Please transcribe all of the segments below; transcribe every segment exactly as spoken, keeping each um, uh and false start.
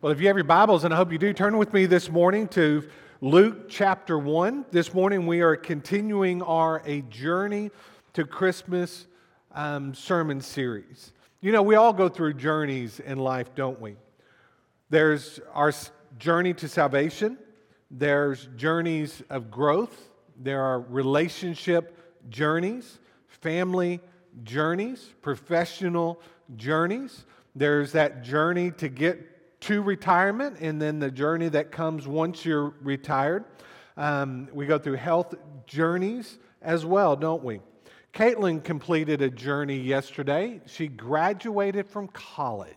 Well, if you have your Bibles, and I hope you do, turn with me this morning to Luke chapter one. This morning we are continuing our A Journey to Christmas um, sermon series. You know, we all go through journeys in life, don't we? There's our journey to salvation. There's journeys of growth. There are relationship journeys, family journeys, professional journeys. There's that journey to get to retirement, and then the journey that comes once you're retired. Um, we go through health journeys as well, don't we? Caitlin completed a journey yesterday. She graduated from college.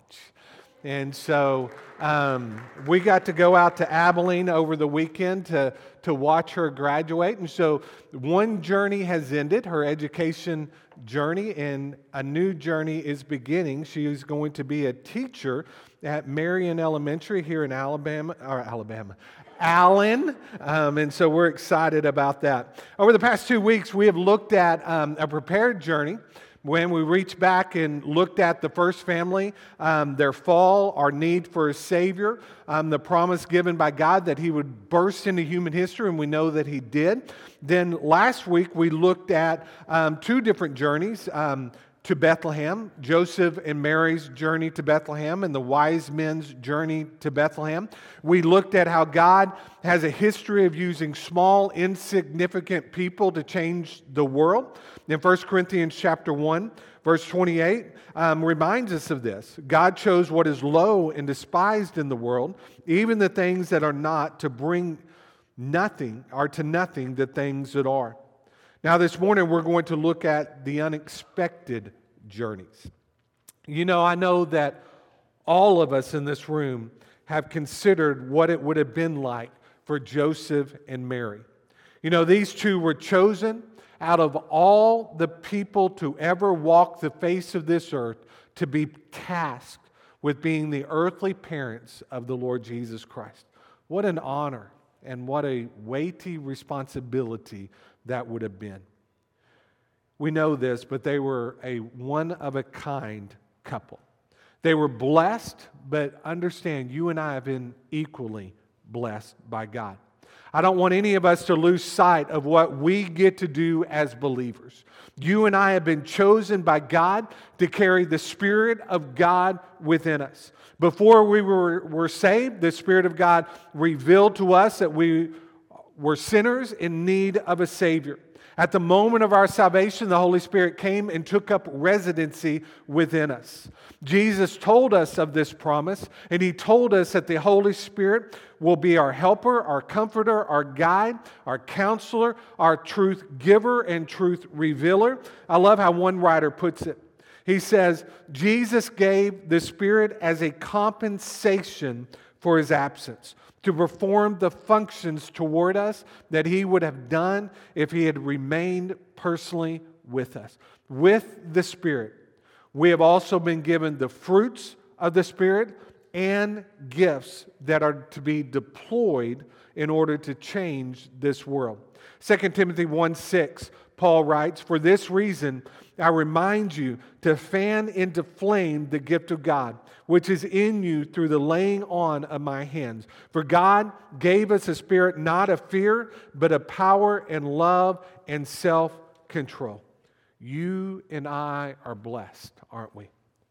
And so um, we got to go out to Abilene over the weekend to, to watch her graduate. And so one journey has ended, her education journey, and a new journey is beginning. She is going to be a teacher at Marion Elementary here in Alabama, or Alabama, Allen, um, and so we're excited about that. Over the past two weeks, we have looked at um, a prepared journey. When we reached back and looked at the first family, um, their fall, our need for a Savior, um, the promise given by God that He would burst into human history, and we know that He did. Then last week we looked at um, two different journeys um, to Bethlehem, Joseph and Mary's journey to Bethlehem and the wise men's journey to Bethlehem. We looked at how God has a history of using small, insignificant people to change the world. In First Corinthians chapter one, verse twenty-eight, um, reminds us of this. God chose what is low and despised in the world, even the things that are not, to bring nothing, or to nothing the things that are. Now this morning we're going to look at the unexpected journeys. You know, I know that all of us in this room have considered what it would have been like for Joseph and Mary. You know, these two were chosen out of all the people to ever walk the face of this earth to be tasked with being the earthly parents of the Lord Jesus Christ. What an honor and what a weighty responsibility that would have been. We know this, but they were a one-of-a-kind couple. They were blessed, but understand, you and I have been equally blessed by God. I don't want any of us to lose sight of what we get to do as believers. You and I have been chosen by God to carry the Spirit of God within us. Before we were, were saved, the Spirit of God revealed to us that we were sinners in need of a Savior. At the moment of our salvation, the Holy Spirit came and took up residency within us. Jesus told us of this promise, and He told us that the Holy Spirit will be our helper, our comforter, our guide, our counselor, our truth giver and truth revealer. I love how one writer puts it. He says, Jesus gave the Spirit as a compensation for His absence, to perform the functions toward us that He would have done if He had remained personally with us. With the Spirit, we have also been given the fruits of the Spirit and gifts that are to be deployed in order to change this world. Second Timothy one six, Paul writes, "For this reason I remind you to fan into flame the gift of God, which is in you through the laying on of my hands. For God gave us a spirit not of fear, but of power and love and self-control." You and I are blessed, aren't we?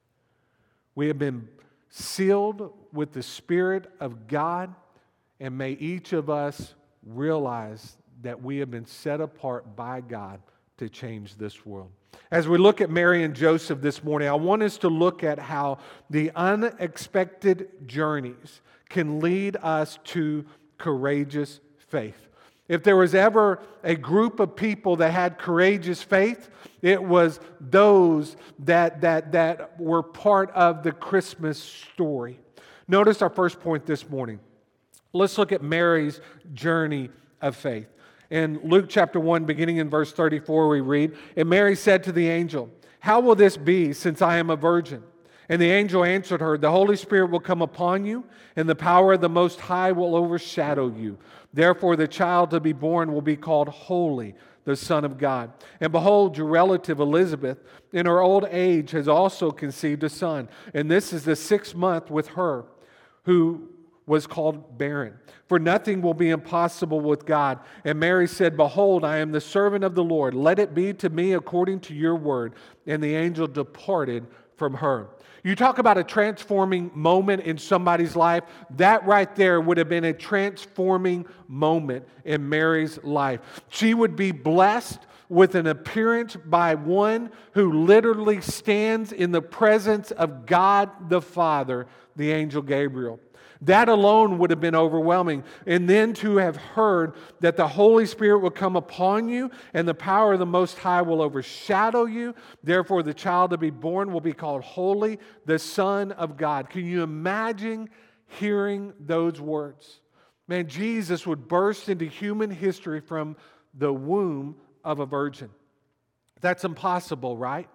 We have been sealed with the Spirit of God, and may each of us realize that we have been set apart by God to change this world. As we look at Mary and Joseph this morning, I want us to look at how the unexpected journeys can lead us to courageous faith. If there was ever a group of people that had courageous faith, it was those that, that, that were part of the Christmas story. Notice our first point this morning. Let's look at Mary's journey of faith. In Luke chapter one, beginning in verse thirty-four, we read, "And Mary said to the angel, 'How will this be, since I am a virgin?' And the angel answered her, 'The Holy Spirit will come upon you, and the power of the Most High will overshadow you. Therefore the child to be born will be called Holy, the Son of God. And behold, your relative Elizabeth, in her old age, has also conceived a son, and this is the sixth month with her, who was called barren. For nothing will be impossible with God. And Mary said, Behold, I am the servant of the Lord. Let it be to me according to your word. And the angel departed from her. You talk about a transforming moment in somebody's life. That right there would have been a transforming moment in Mary's life. She would be blessed with an appearance by one who literally stands in the presence of God the Father, the angel Gabriel. That alone would have been overwhelming. And then to have heard that the Holy Spirit will come upon you and the power of the Most High will overshadow you. Therefore, the child to be born will be called Holy, the Son of God. Can you imagine hearing those words? Man, Jesus would burst into human history from the womb of a virgin. That's impossible, right?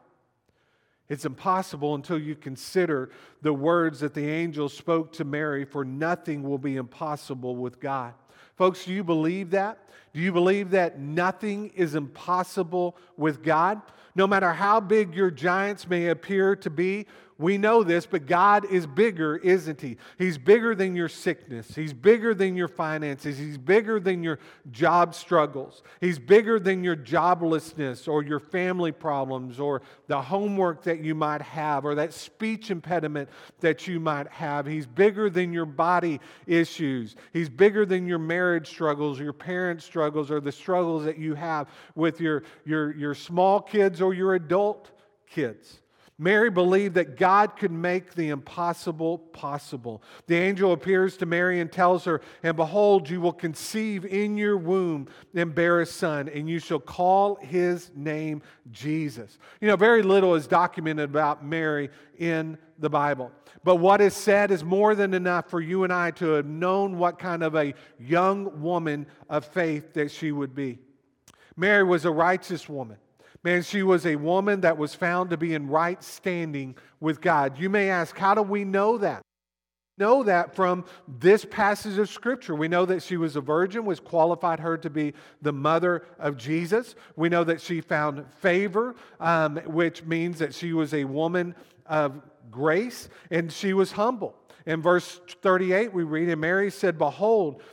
It's impossible until you consider the words that the angel spoke to Mary, for nothing will be impossible with God. Folks, do you believe that? Do you believe that nothing is impossible with God? No matter how big your giants may appear to be, we know this, but God is bigger, isn't He? He's bigger than your sickness. He's bigger than your finances. He's bigger than your job struggles. He's bigger than your joblessness or your family problems or the homework that you might have or that speech impediment that you might have. He's bigger than your body issues. He's bigger than your marriage struggles, your parent struggles, or the struggles that you have with your, your, your small kids or your adult kids. Mary believed that God could make the impossible possible. The angel appears to Mary and tells her, And behold, you will conceive in your womb and bear a son, and you shall call his name Jesus. You know, very little is documented about Mary in the Bible. But what is said is more than enough for you and I to have known what kind of a young woman of faith that she would be. Mary was a righteous woman. Man, she was a woman that was found to be in right standing with God. You may ask, how do we know that? We know that from this passage of Scripture. We know that she was a virgin, which qualified her to be the mother of Jesus. We know that she found favor, um, which means that she was a woman of grace, and she was humble. In verse thirty-eight, we read, And Mary said, Behold,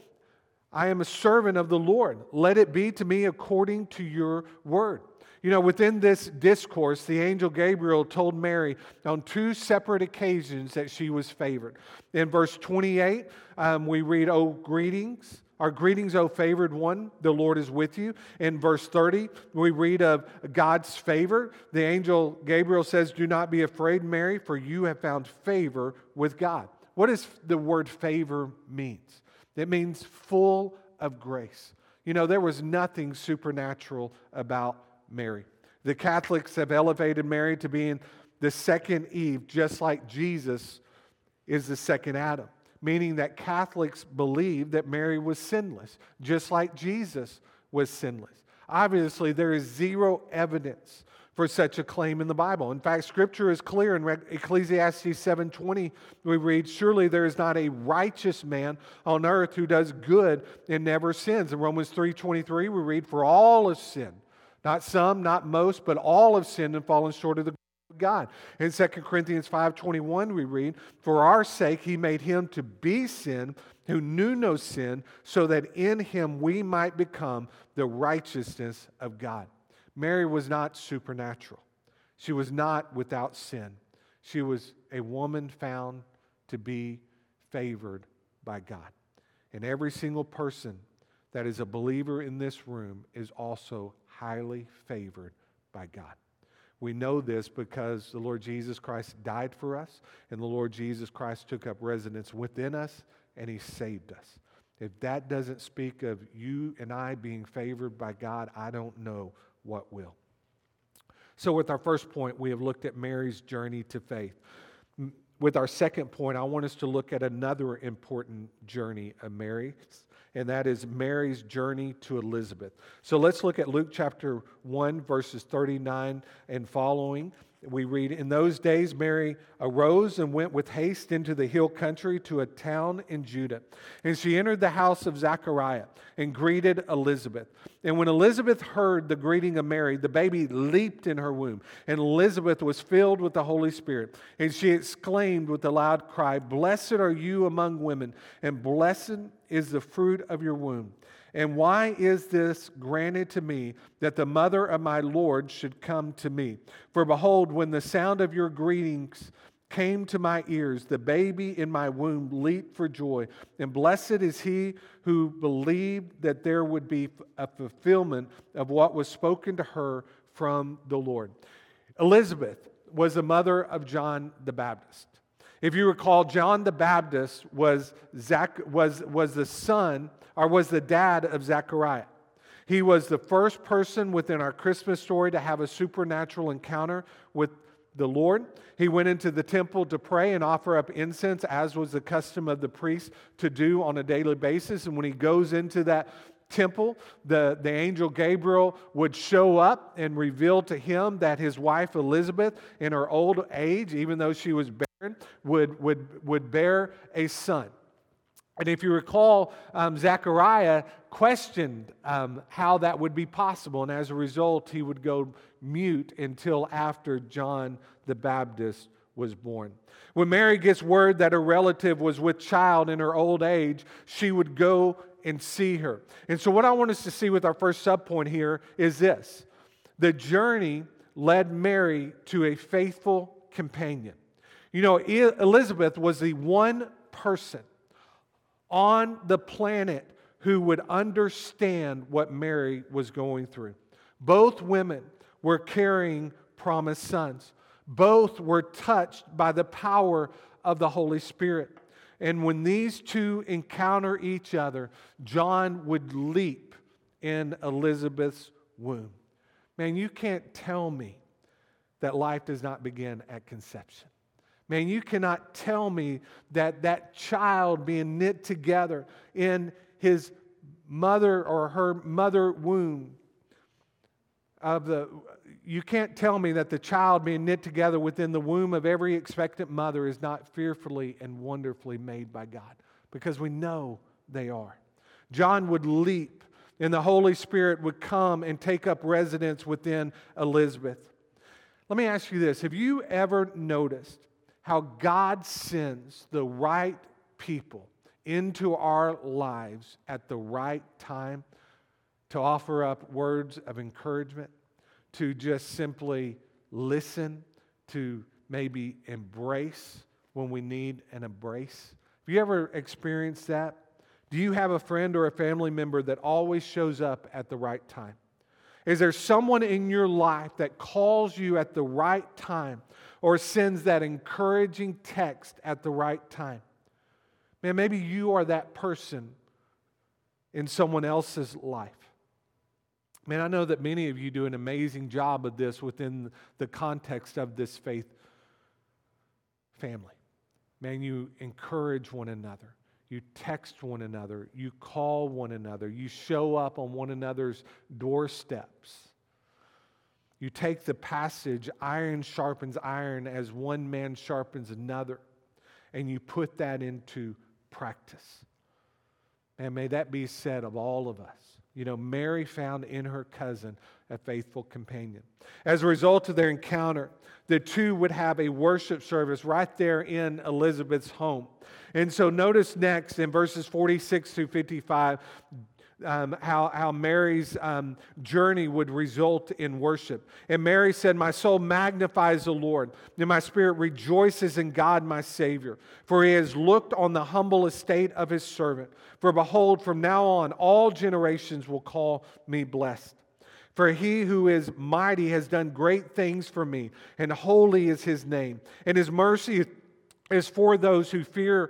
I am a servant of the Lord. Let it be to me according to your word. You know, within this discourse, the angel Gabriel told Mary on two separate occasions that she was favored. In verse twenty-eight, um, we read, "O greetings, our greetings, O favored one, the Lord is with you." In verse thirty, we read of God's favor. The angel Gabriel says, "Do not be afraid, Mary, for you have found favor with God." What does the word favor means? It means full of grace. You know, there was nothing supernatural about Mary. The Catholics have elevated Mary to being the second Eve, just like Jesus is the second Adam, meaning that Catholics believe that Mary was sinless, just like Jesus was sinless. Obviously, there is zero evidence for such a claim in the Bible. In fact, Scripture is clear. In Ecclesiastes seven twenty, we read, "Surely there is not a righteous man on earth who does good and never sins." In Romans three twenty-three, we read, "For all have sinned." Not some, not most, but all have sinned and fallen short of the glory of God. In Second Corinthians five twenty-one, we read, "For our sake he made him to be sin who knew no sin, so that in him we might become the righteousness of God." Mary was not supernatural. She was not without sin. She was a woman found to be favored by God. And every single person that is a believer in this room is also highly favored by God. We know this because the Lord Jesus Christ died for us, and the Lord Jesus Christ took up residence within us, and He saved us. If that doesn't speak of you and I being favored by God, I don't know what will. So with our first point, we have looked at Mary's journey to faith. With our second point, I want us to look at another important journey of Mary's, and that is Mary's journey to Elizabeth. So let's look at Luke chapter one, verses thirty-nine and following. We read, "In those days Mary arose and went with haste into the hill country to a town in Judah. And she entered the house of Zechariah and greeted Elizabeth. And when Elizabeth heard the greeting of Mary, the baby leaped in her womb. And Elizabeth was filled with the Holy Spirit. And she exclaimed with a loud cry, 'Blessed are you among women, and blessed is the fruit of your womb. And why is this granted to me, that the mother of my Lord should come to me? For behold, when the sound of your greetings came to my ears, the baby in my womb leaped for joy. And blessed is he who believed that there would be a fulfillment of what was spoken to her from the Lord.'" Elizabeth was the mother of John the Baptist. If you recall, John the Baptist was Zach, was, was the son, or was the dad of Zechariah. He was the first person within our Christmas story to have a supernatural encounter with the Lord. He went into the temple to pray and offer up incense, as was the custom of the priest to do on a daily basis. And when he goes into that temple, the, the angel Gabriel would show up and reveal to him that his wife Elizabeth, in her old age, even though she was barren, would, would, would bear a son. And if you recall, um, Zechariah questioned um, how that would be possible. And as a result, he would go mute until after John the Baptist was born. When Mary gets word that her relative was with child in her old age, she would go and see her. And so what I want us to see with our first subpoint here is this. The journey led Mary to a faithful companion. You know, Elizabeth was the one person on the planet who would understand what Mary was going through. Both women were carrying promised sons. Both were touched by the power of the Holy Spirit. And when these two encounter each other, John would leap in Elizabeth's womb. Man, you can't tell me that life does not begin at conception. Man, you cannot tell me that that child being knit together in his mother or her mother womb of the, you can't tell me that the child being knit together within the womb of every expectant mother is not fearfully and wonderfully made by God, because we know they are. John would leap, and the Holy Spirit would come and take up residence within Elizabeth. Let me ask you this. Have you ever noticed how God sends the right people into our lives at the right time to offer up words of encouragement, to just simply listen, to maybe embrace when we need an embrace? Have you ever experienced that? Do you have a friend or a family member that always shows up at the right time? Is there someone in your life that calls you at the right time or sends that encouraging text at the right time? Man, maybe you are that person in someone else's life. Man, I know that many of you do an amazing job of this within the context of this faith family. Man, you encourage one another. You text one another. You call one another. You show up on one another's doorsteps. You take the passage, iron sharpens iron as one man sharpens another, and you put that into practice. And may that be said of all of us. You know, Mary found in her cousin a faithful companion. As a result of their encounter, the two would have a worship service right there in Elizabeth's home. And so notice next in verses forty-six through fifty-five, Um, how, how Mary's um, journey would result in worship. And Mary said, "My soul magnifies the Lord, and my spirit rejoices in God my Savior. For He has looked on the humble estate of His servant. For behold, from now on all generations will call me blessed. For He who is mighty has done great things for me, and holy is His name. And His mercy is for those who fear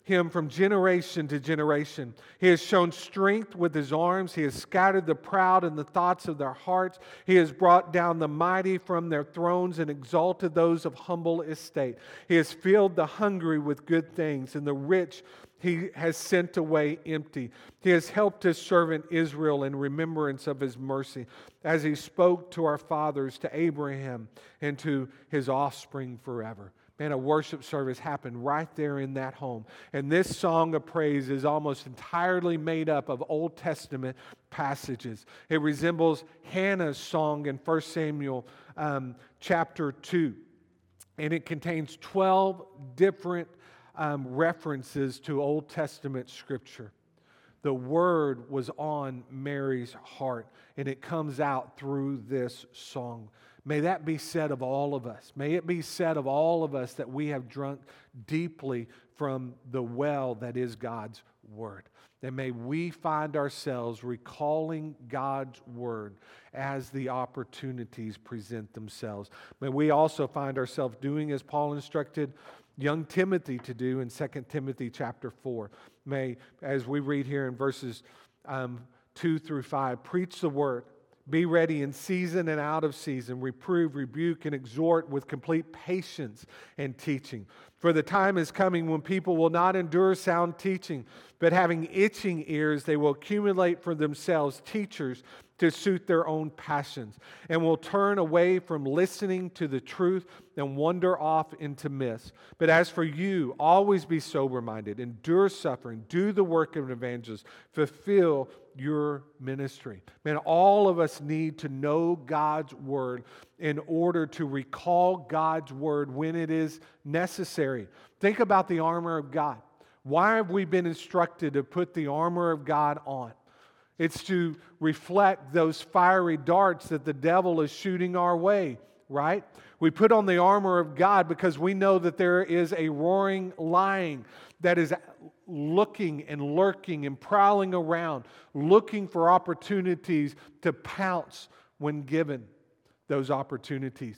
him from generation to generation. He has shown strength with his arms. He has scattered the proud in the thoughts of their hearts. He has brought down the mighty from their thrones and exalted those of humble estate. He has filled the hungry with good things, and the rich He has sent away empty. He has helped His servant Israel in remembrance of His mercy, as He spoke to our fathers, to Abraham, and to his offspring forever. Man, a worship service happened right there in that home. And this song of praise is almost entirely made up of Old Testament passages. It resembles Hannah's song in First Samuel um, chapter two. And it contains twelve different um, references to Old Testament scripture. The word was on Mary's heart, and it comes out through this song. May that be said of all of us. May it be said of all of us that we have drunk deeply from the well that is God's Word. And may we find ourselves recalling God's Word as the opportunities present themselves. May we also find ourselves doing as Paul instructed young Timothy to do in Second Timothy chapter four. May, as we read here in verses um, two through five, preach the Word. Be ready in season and out of season. Reprove, rebuke, and exhort with complete patience and teaching. For the time is coming when people will not endure sound teaching, but having itching ears, they will accumulate for themselves teachers to suit their own passions, and will turn away from listening to the truth and wander off into myths. But as for you, always be sober-minded, endure suffering, do the work of an evangelist, fulfill your ministry. Man, all of us need to know God's Word in order to recall God's Word when it is necessary. Think about the armor of God. Why have we been instructed to put the armor of God on? It's to reflect those fiery darts that the devil is shooting our way, right? We put on the armor of God because we know that there is a roaring lion that is looking and lurking and prowling around, looking for opportunities to pounce when given those opportunities.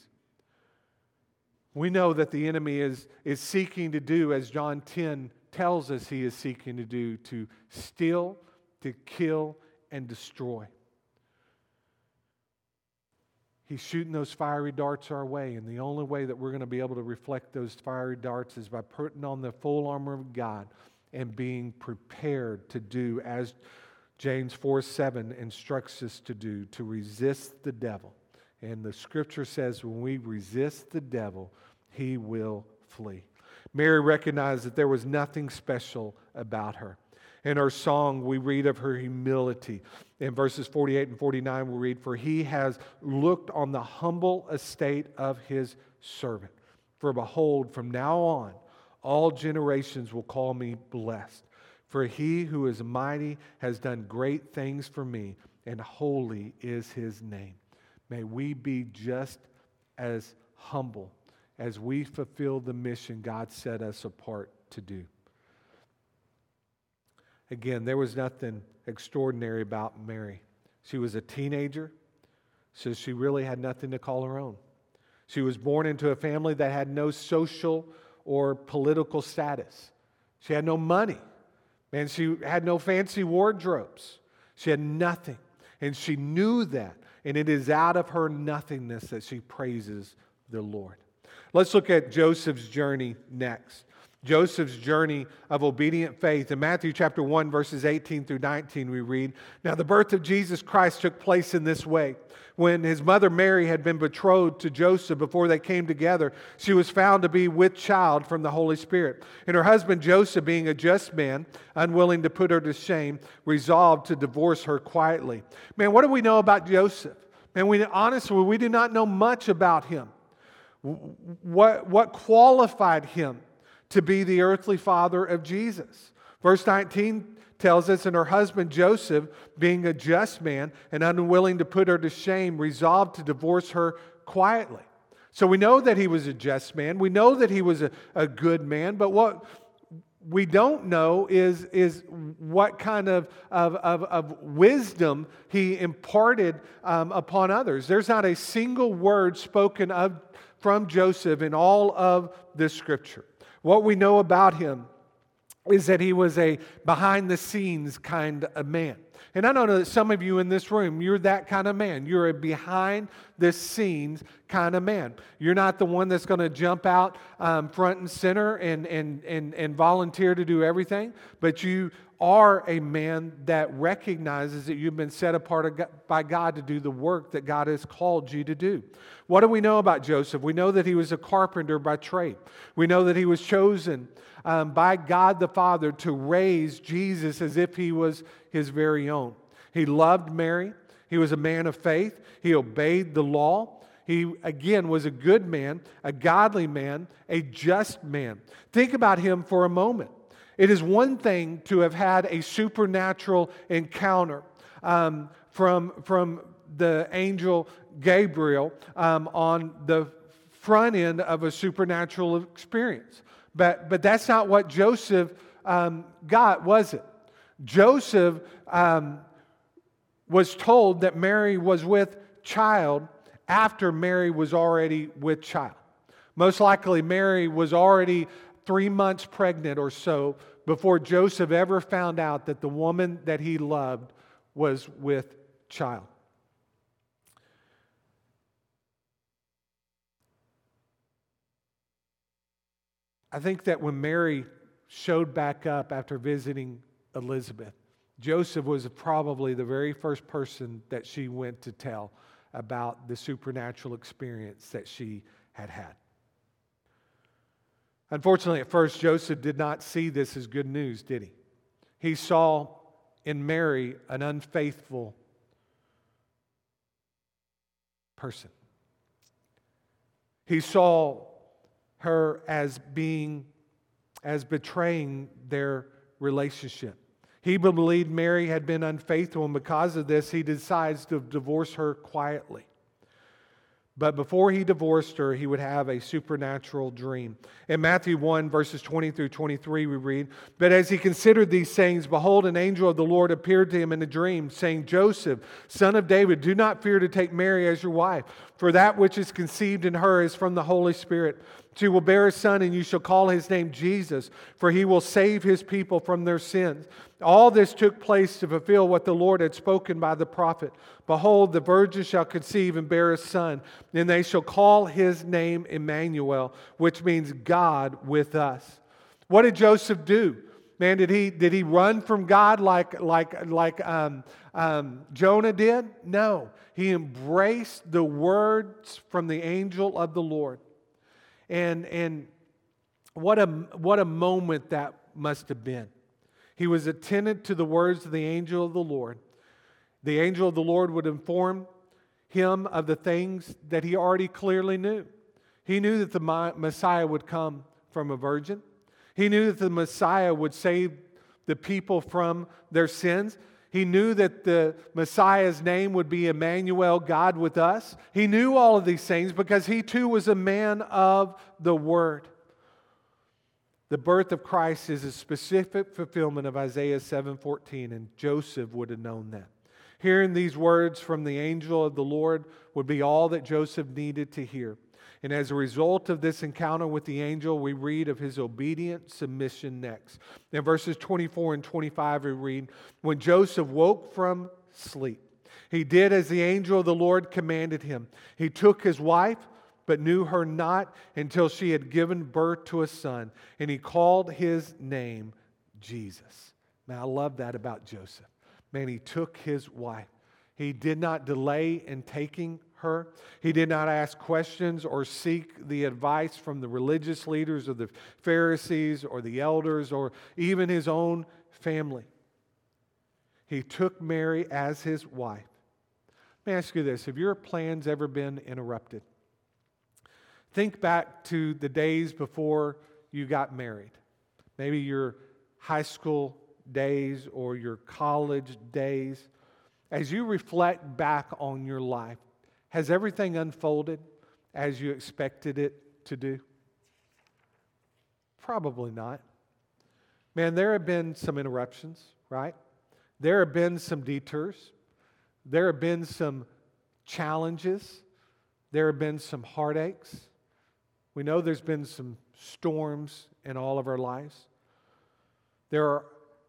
We know that the enemy is, is seeking to do, as John ten tells us he is seeking to do, to steal, to kill, and destroy. He's shooting those fiery darts our way, and the only way that we're going to be able to reflect those fiery darts is by putting on the full armor of God and being prepared to do as James four seven instructs us to do, to resist the devil. And the scripture says when we resist the devil, he will flee. Mary recognized that there was nothing special about her. In her song, we read of her humility. In verses forty-eight and forty-nine, we read, "For he has looked on the humble estate of his servant. For behold, from now on, all generations will call me blessed. For he who is mighty has done great things for me, and holy is his name." May we be just as humble as we fulfill the mission God set us apart to do. Again, there was nothing extraordinary about Mary. She was a teenager, so she really had nothing to call her own. She was born into a family that had no social or political status. She had no money, and she had no fancy wardrobes. She had nothing, and she knew that, and it is out of her nothingness that she praises the Lord. Let's look at Joseph's journey next. Joseph's journey of obedient faith. In Matthew chapter one, verses eighteen through nineteen, we read, "Now the birth of Jesus Christ took place in this way. When his mother Mary had been betrothed to Joseph before they came together, she was found to be with child from the Holy Spirit. And her husband Joseph, being a just man, unwilling to put her to shame, resolved to divorce her quietly." Man, what do we know about Joseph? Man, we honestly, we do not know much about him. What, what qualified him to be the earthly father of Jesus? Verse nineteen tells us, "And her husband Joseph, being a just man and unwilling to put her to shame, resolved to divorce her quietly." So we know that he was a just man. We know that he was a, a good man. But what we don't know is, is what kind of, of, of, of wisdom he imparted um, upon others. There's not a single word spoken of from Joseph in all of this scripture. What we know about him is that he was a behind-the-scenes kind of man. And I know that some of you in this room, you're that kind of man. You're a behind-the-scenes kind of man. You're not the one that's going to jump out um, front and center and, and, and, and volunteer to do everything, but you are a man that recognizes that you've been set apart by God to do the work that God has called you to do. What do we know about Joseph? We know that he was a carpenter by trade. We know that he was chosen um, by God the Father to raise Jesus as if he was his very own. He loved Mary. He was a man of faith. He obeyed the law. He, again, was a good man, a godly man, a just man. Think about him for a moment. It is one thing to have had a supernatural encounter um, from, from the angel Gabriel um, on the front end of a supernatural experience. But, but that's not what Joseph um, got, was it? Joseph um, was told that Mary was with child after Mary was already with child. Most likely Mary was already three months pregnant or so before Joseph ever found out that the woman that he loved was with child. I think that when Mary showed back up after visiting Elizabeth, Joseph was probably the very first person that she went to tell about the supernatural experience that she had had. Unfortunately, at first, Joseph did not see this as good news, did he? He saw in Mary an unfaithful person. He saw her as being, as betraying their relationship. He believed Mary had been unfaithful, and because of this, he decides to divorce her quietly. But before he divorced her, he would have a supernatural dream. In Matthew one, verses twenty through twenty-three, we read, "But as he considered these things, behold, an angel of the Lord appeared to him in a dream, saying, Joseph, son of David, do not fear to take Mary as your wife, for that which is conceived in her is from the Holy Spirit. She will bear a son, and you shall call his name Jesus, for he will save his people from their sins. All this took place to fulfill what the Lord had spoken by the prophet. Behold, the virgin shall conceive and bear a son, and they shall call his name Emmanuel, which means God with us." What did Joseph do? Man, did he did he run from God like like like um, um, Jonah did? No, he embraced the words from the angel of the Lord. And and what a what a moment that must have been. He was attentive to the words of the angel of the Lord. The angel of the Lord would inform him of the things that he already clearly knew. He knew that the Messiah would come from a virgin. He knew that the Messiah would save the people from their sins. He knew that the Messiah's name would be Emmanuel, God with us. He knew all of these things because he too was a man of the Word. The birth of Christ is a specific fulfillment of Isaiah seven fourteen, and Joseph would have known that. Hearing these words from the angel of the Lord would be all that Joseph needed to hear. And as a result of this encounter with the angel, we read of his obedient submission next. In verses twenty-four and twenty-five, we read, "When Joseph woke from sleep, he did as the angel of the Lord commanded him. He took his wife, but knew her not until she had given birth to a son, and he called his name Jesus." Now, I love that about Joseph. Man, he took his wife. He did not delay in taking her. He did not ask questions or seek the advice from the religious leaders or the Pharisees or the elders or even his own family. He took Mary as his wife. Let me ask you this. Have your plans ever been interrupted? Think back to the days before you got married. Maybe your high school days or your college days. As you reflect back on your life, has everything unfolded as you expected it to do? Probably not. Man, there have been some interruptions, right? There have been some detours. There have been some challenges. There have been some heartaches. We know there's been some storms in all of our lives. There are,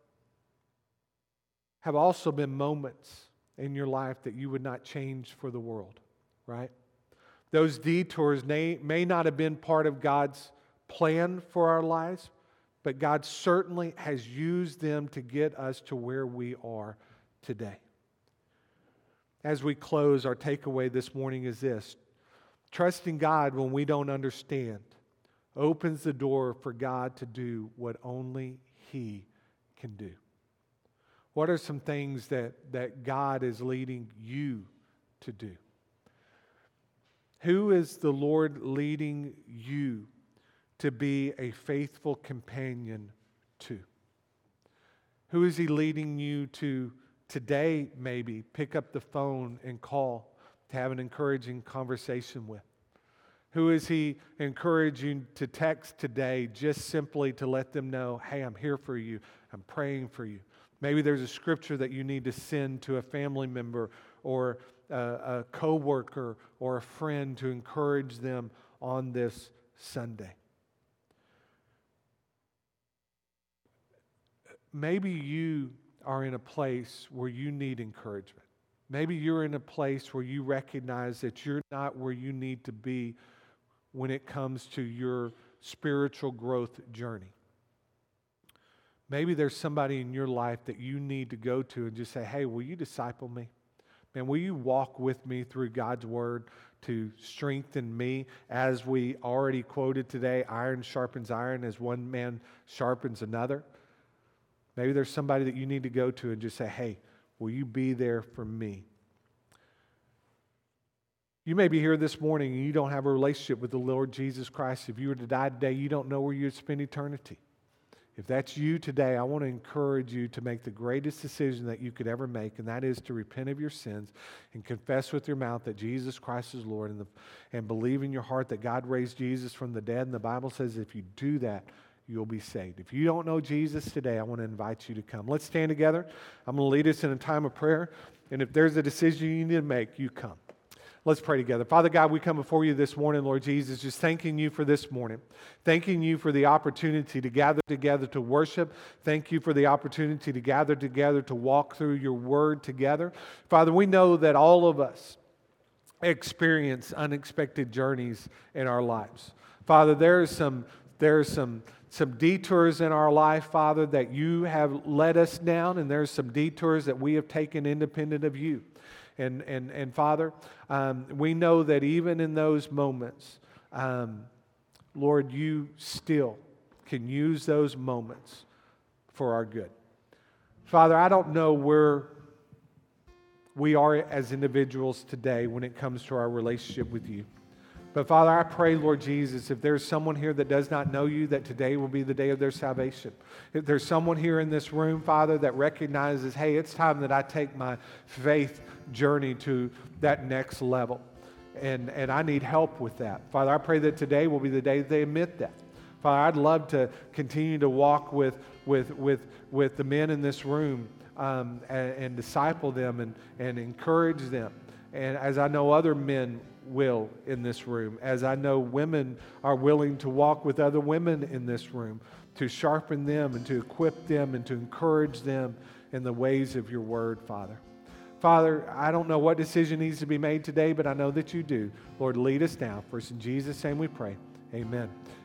have also been moments in your life that you would not change for the world, right? Those detours may, may not have been part of God's plan for our lives, but God certainly has used them to get us to where we are today. As we close, our takeaway this morning is this: trusting God when we don't understand opens the door for God to do what only He can do. What are some things that, that God is leading you to do? Who is the Lord leading you to be a faithful companion to? Who is He leading you to today, maybe pick up the phone and call to have an encouraging conversation with? Who is He encouraging to text today just simply to let them know, hey, I'm here for you, I'm praying for you? Maybe there's a scripture that you need to send to a family member or a, a co-worker or a friend to encourage them on this Sunday. Maybe you are in a place where you need encouragement. Maybe you're in a place where you recognize that you're not where you need to be when it comes to your spiritual growth journey. Maybe there's somebody in your life that you need to go to and just say, hey, will you disciple me? Man, will you walk with me through God's Word to strengthen me? As we already quoted today, iron sharpens iron as one man sharpens another. Maybe there's somebody that you need to go to and just say, hey, will you be there for me? You may be here this morning and you don't have a relationship with the Lord Jesus Christ. If you were to die today, you don't know where you'd spend eternity. If that's you today, I want to encourage you to make the greatest decision that you could ever make, and that is to repent of your sins and confess with your mouth that Jesus Christ is Lord, and, the, and believe in your heart that God raised Jesus from the dead. And the Bible says if you do that, you'll be saved. If you don't know Jesus today, I want to invite you to come. Let's stand together. I'm going to lead us in a time of prayer, and if there's a decision you need to make, you come. Let's pray together. Father God, we come before you this morning, Lord Jesus, just thanking you for this morning. Thanking you for the opportunity to gather together to worship. Thank you for the opportunity to gather together to walk through your word together. Father, we know that all of us experience unexpected journeys in our lives. Father, there is some, there are some, some detours in our life, Father, that you have led us down, and there's some detours that we have taken independent of you. And, and, and Father, um, we know that even in those moments, um, Lord, you still can use those moments for our good. Father, I don't know where we are as individuals today when it comes to our relationship with you. But Father, I pray, Lord Jesus, if there's someone here that does not know you, that today will be the day of their salvation. If there's someone here in this room, Father, that recognizes, hey, it's time that I take my faith journey to that next level. And, and I need help with that. Father, I pray that today will be the day that they admit that. Father, I'd love to continue to walk with, with, with, with the men in this room um, and, and disciple them and, and encourage them. And as I know other men will in this room, as I know women are willing to walk with other women in this room, to sharpen them and to equip them and to encourage them in the ways of your word, Father. Father, I don't know what decision needs to be made today, but I know that you do. Lord, lead us now. First in Jesus' name we pray. Amen.